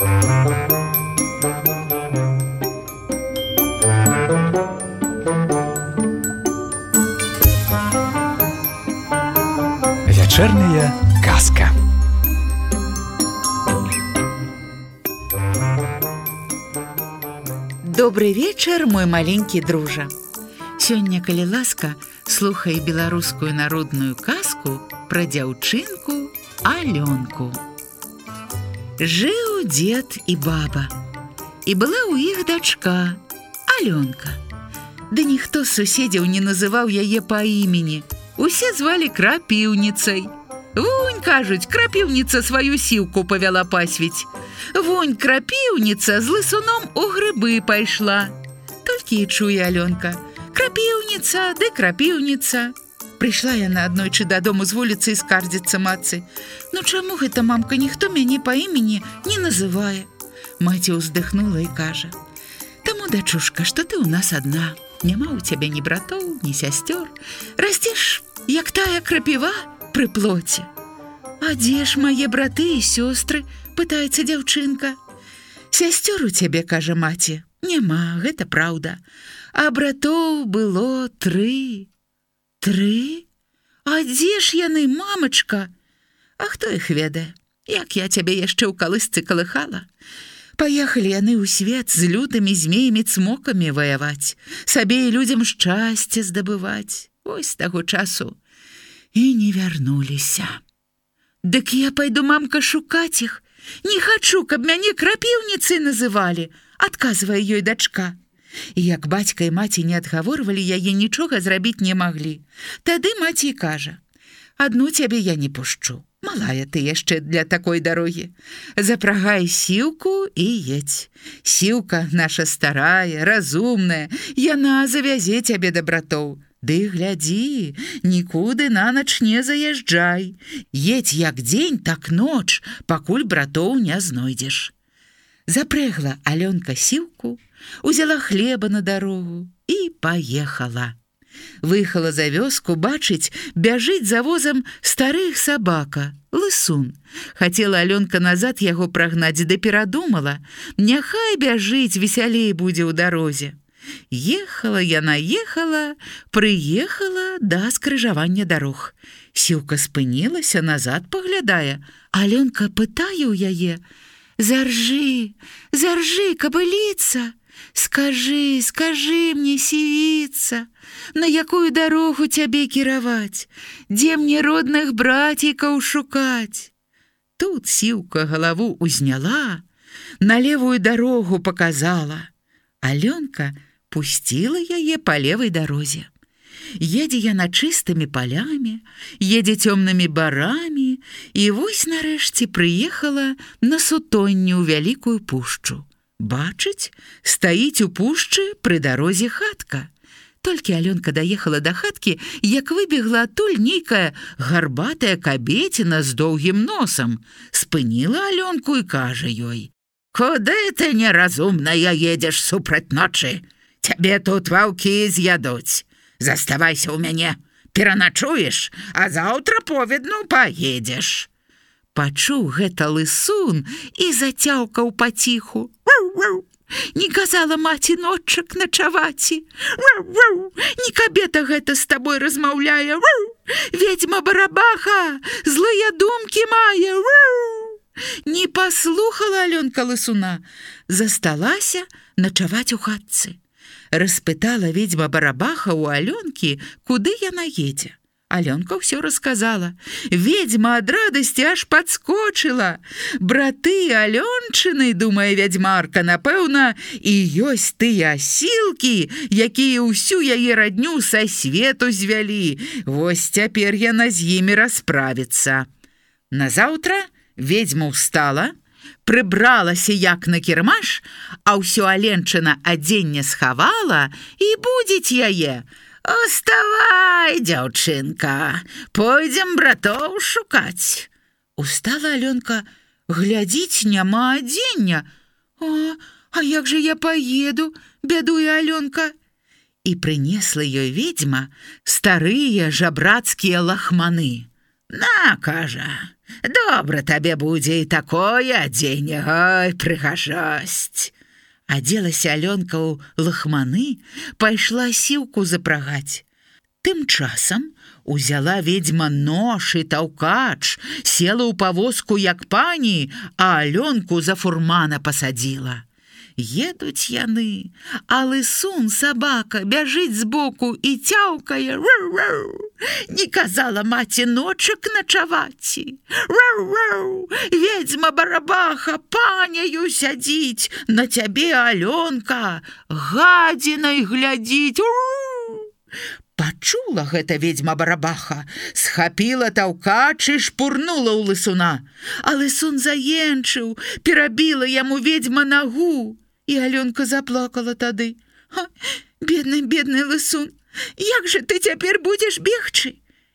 Вячэрняя казка. Добры вечар, мой маленькі дружа. Сёння, калі ласка, слухай беларускую народную казку пра дзяўчынку Алёнку. Жыў дзед і баба, і была ў іх дачка Алёнка. Ды ніхто з суседзяў не называў яе па імені. Усе звалі крапіўніцай. Вунь, кажуць, крапіўніца сваю сіўку павяла пасвіць. Вунь, крапіўніца з лысуном у грыбы пайшла. Толькі і чуе Алёнка: крапіўніца, ды крапіўніца. Прыйшла яна аднойчы дадому з вуліцы і скардзіцца матцы: «Ну чаму гэта, мамка, ніхто мяне па імені не называе?» Маці ўздыхнула і кажа: «Таму, дачушка, што ты ў нас адна. Няма ў цябе ні братоў, ні сясцёр. Расцеш, як тая крапіва пры плоце». «А дзе ж мае браты і сёстры?» – пытаецца дзяўчынка. «Сясцёр у цябе, кажа маці, няма, гэта праўда. А братоў было 3. 3? А дзе ж яны, мамачка?» «А хто іх ведае? Як я цябе яшчэ ў калысцы калыхала? Паехалі яны ў свет з лютымі змеямі-цмокамі ваяваць, сабе і людзям шчасце здабываць. Вось з таго часу і не вярнуліся». «Дык я пайду, мамка, шукаць іх. Не хачу, каб мяне крапіўніцай называлі», – адказвае ёй дачка. І як бацька і маці не адгаворвалі яе, нічога зрабіць не маглі. Тады маці і кажа: «Адну цябе я не пушчу. Малая ты яшчэ для такой дарогі. Запрагай сіўку і едзь. Сіўка наша старая, разумная, яна завязе цябе да братоў. Ды глядзі, нікуды на ноч не заязджай. Едзь як дзень, так ноч, пакуль братоў не знойдзеш». Запрэгла Алёнка сіўку, узяла хлеба на дарогу і паехала. Выехала за вёску, бачыць, бяжыць за возам старых сабака, лысун. Хацела Алёнка назад яго прагнаць, да перадумала: няхай бяжыць, весялей будзе ў дарозе. Ехала яна, ехала, прыехала да скрыжавання дарог. Сіўка спынілася, назад паглядае. Алёнка пытае ў яе: «Заржы, заржы, кабыліца! Скажы, скажы мне, сівіца, на якую дарогу цябе кіраваць? Дзе мне родных брацікаў шукаць?» Тут сіўка галаву узняла, на левую дарогу паказала. Алёнка пусціла яе па левай дарозе. Едзе яна чыстымі палямі, едзе цёмнымі барамі, і вось нарэшце прыехала на сутонню ў вялікую пушчу. Бачыць, стаіць у пушчы пры дарозе хатка. Толькі Алёнка даехала да хаткі, як выбегла адтуль нейкая гарбатая кабеціна з доўгім носам. Спыніла Алёнку і кажа ёй: «Куды ты, неразумная, едзеш супраць ночы? Цябе тут ваўкі з'ядуць. Заставайся ў мяне, пераначуеш, а заўтра повідну паедзеш». Пачуў гэта лысун і зацяўкаў паціху: «Вау-вау! Не казала маці ноччак начаваці! Вау-вау! Не кабета гэта з табой размаўляе! Вау! Ведзьма Барабаха злыя думкі мае! Вау!» Не паслухала Алёнка лысуна, засталася начаваць у хатцы. Распытала ведьма Барабаха ў Алёнкі, куды яна едзе. Алёнка ўсё расказала. Ведьма ад радасці аж падскочыла. Браты Алёнчыны, думае вядзьмарка, напэўна, і ёсць тыя асілкі, якія ўсю яе радню са свету звялі. Вось цяпер яна з імі расправіцца. Назаўтра ведьма ўстала, прыбралася як на кірмаш, а ўсё Аленчына адзенне схавала і будзіць яе: «Уставай, дзяўчынка, пойдзем братоў шукаць». Устала Алёнка, глядзіць, няма адзення. А як же я поеду, бядуе Алёнка. І прынесла ёй ведьма старыя жабрацкія лахманы. «На, кажа, Добра табе будзе і такое адзенне, ой, прыгажосць. Адзелася Алёнка ў лахманы, пайшла сіўку запрагаць. Тым часам узяла ведзьма нож і таўкач, села ў павозку як пані, а Алёнку за фурмана пасадзіла. Едуць яны, а лысун сабака бяжыць збоку і цяўкае: «Ру-ру! Не казала маці ночак начаваці! Ру-ру! Ведзьма Барабаха паняю сядзіць, на цябе, Алёнка, гадзінай глядзіць! Ру!» Пачула гэта ведзьма Барабаха, схапіла таўкач і шпурнула ў лысуна. А лысун заенчыў, перабіла яму ведзьма нагу. І Алёнка заплакала тады. Бедны, бедны лысун, як жа ты цяпер будзеш бегчы?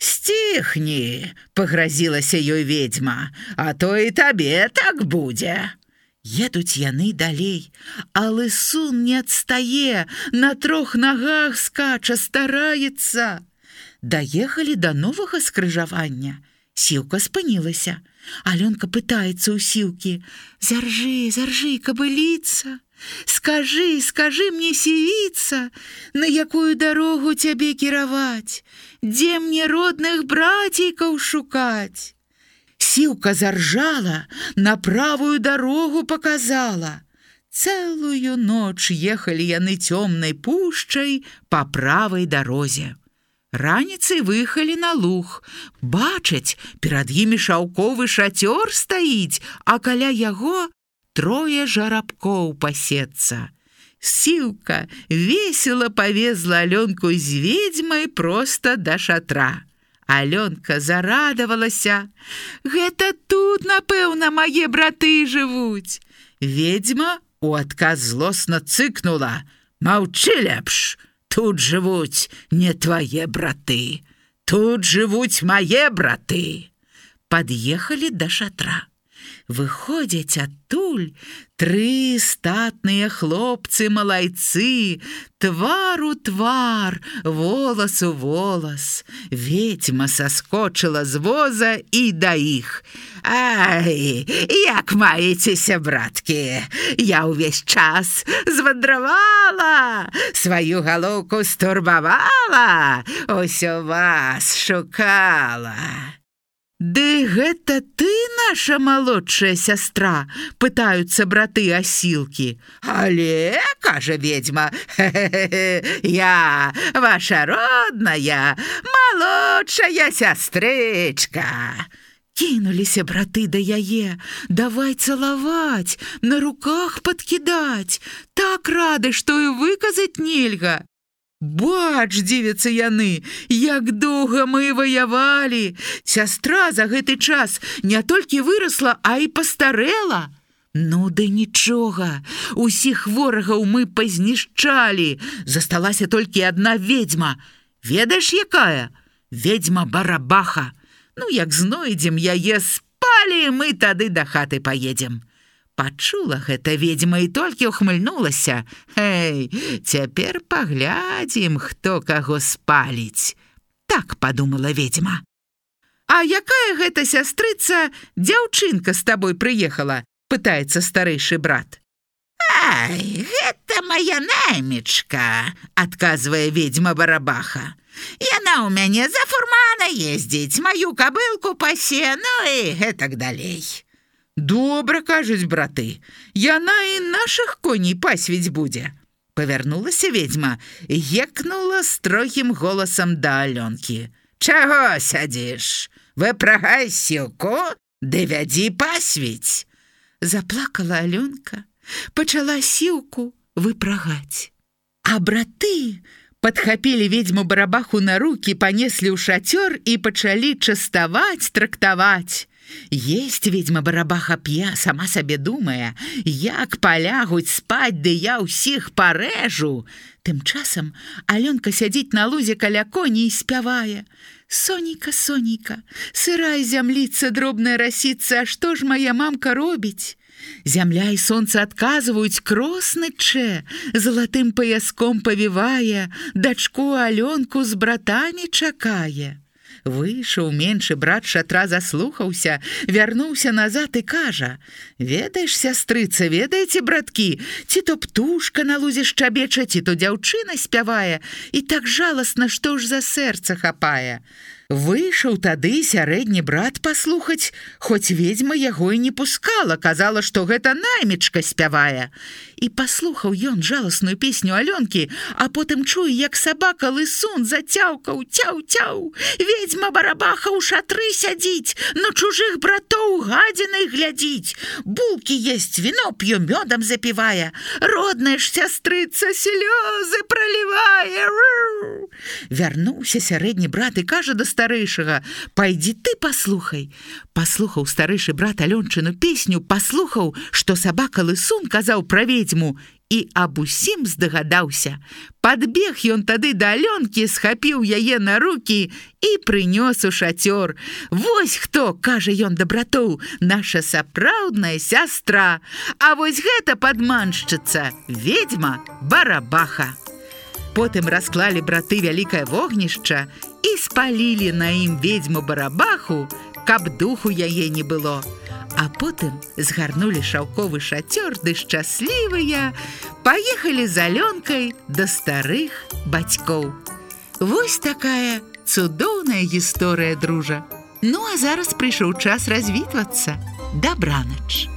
Сціхні, пагразілася ёй ведзьма, а то і табе так будзе. Едуць яны далей, а лысун не адстае, на 3 нагах скача, стараецца. Даехалі да новага скрыжавання. Сіўка спынілася. Алёнка пытаецца ў сіўкі: «Заржы, заржы, кабыліца! Скажы, скажы мне, сівіца, на якую дарогу цябе кіраваць? Дзе мне родных брацейкаў шукаць?» Сіўка заржала, на правую дарогу показала. Цэлую ноч ехалі яны цёмнай пушчай па правай дарозе. Раніцай выехалі на луг. Бачаць, перад імі шаўковы шацёр стаіць, а каля яго 3 жарабкоў пасецца. Сіўка весела павезла Алёнку з ведзьмай проста да шатра. Алёнка зарадавалася: «Гэта тут, напэўна, мае браты жывуць!» Ведзьма у адказ злосна цыкнула: «Маўчы лепш! Тут жывуць не твае браты, тут жывуць мае браты!» Пад'ехалі да шатра. Выходзяць адтуль 3 статныя хлопцы-малайцы, твар у твар, волас у волас. Ведзьма саскочыла з воза і да іх: «Ай, як маецеся, браткі? Я ўвесь час звандравала, сваю галоўку стурбавала, усё вас шукала». «Ды гэта ты, наша малодшая сястра?» – пытаюцца браты асілкі. «Але, – кажа ведзьма, – я ваша родная, малодшая сястрычка». Кінуліся браты да яе, давай цалаваць, на руках падкідаць. Так рады, што і выказаць нельга. «Бач, дзівяцца яны, як доўга мы ваявалі! Сястра за гэты час не толькі вырасла, а і пастарэла. Ну да нічога, усіх ворагаў мы пазнішчалі, засталася толькі адна ведзьма. Ведаеш, якая? Ведзьма Барабаха. Ну, як знойдзем яе, спалі, мы тады да хаты паедзем». Пачула гэта ведзьма і толькі ўхмыльнулася: «Эй, цяпер паглядзім, хто каго спаліць». Так падумала ведзьма. «А якая гэта сястрыца дзяўчынка з табой прыехала?» – пытаецца старэйшы брат. «Ай, гэта моя наймічка», – адказвае ведзьма Барабаха. «Яна ў мяне за фурмана ездзіць, маю кабылку пасе, ну і гэтак далей». «Добра, кажуць браты, яна і нашых коней пасвіць будзе». Павярнулася ведзьма і гекнула строгім голасам да Алёнкі: «Чаго сядзіш? Выпрагай сілку, ды вядзі пасвіць». Заплакала Алёнка, пачала сілку выпрагаць. А браты падхапілі ведзьму Барабаху на рукі, панеслі ў шацёр і пачалі частаваць, трактаваць. Есть ведьма Барабаха п'е, сама сабе думае: як палягуць спаць, ды я ўсіх парэжу. Тым часам Алёнка сядзіць на лузе каля коней і спявае: «Сонейка, сонейка, сырая зямліца, дробная расіца, а што ж моя мамка робіць?» Зямля і сонца адказваюць кросны чэ, залатым паяском павівае, дачку Алёнку з братамі чакае. Выйшаў меншы брат шатра, заслухаўся, вярнуўся назад і кажа: «Ведаеш, сястрыца, ведаеце, браткі, ці то птушка на лузе шчабеча, ці то дзяўчына спявае, і так жаласна, што ж за сэрца хапае». Выйшаў тады сярэдні брат паслухаць, хоць ведзьма яго і не пускала, казала, што гэта наймічка спявае. І паслухаў ён жаласную песню Алёнкі, а потым чуе, як сабака лысун зацяўкаў: «Цяў-цяў! Ведзьма барабаха ў шатры сядзіць, на чужых братоў гадзінай глядзіць, булкі есць, віно п'ё, мёдам запівае, родная ж сястрыца слёзы пралівае». Вярнуўся сярэдні брат і кажа да старэйшага: «Пайдзі ты паслухай». Паслухаў старэйшы брат Алёнчыну песню, паслухаў, што сабака лысун казаў пра ведзьму, і аб усім здагадаўся. Падбег ён тады да Алёнкі, схапіў яе на рукі і прынёс у шацёр. «Вось хто, — кажа ён да братоў, — наша сапраўдная сястра, а вось гэта падманшчыца, ведзьма Барабаха». Потым расклалі браты вялікае вогнішча і спалілі на ім ведзьму Барабаху, каб духу яе не было. А потым згарнулі шаўковы шацёр, ды шчаслівыя паехалі з Алёнкай да старых бацькоў. Вось такая цудоўная гісторыя, дружа. Ну, а зараз прыйшоў час развітвацца. Дабранач.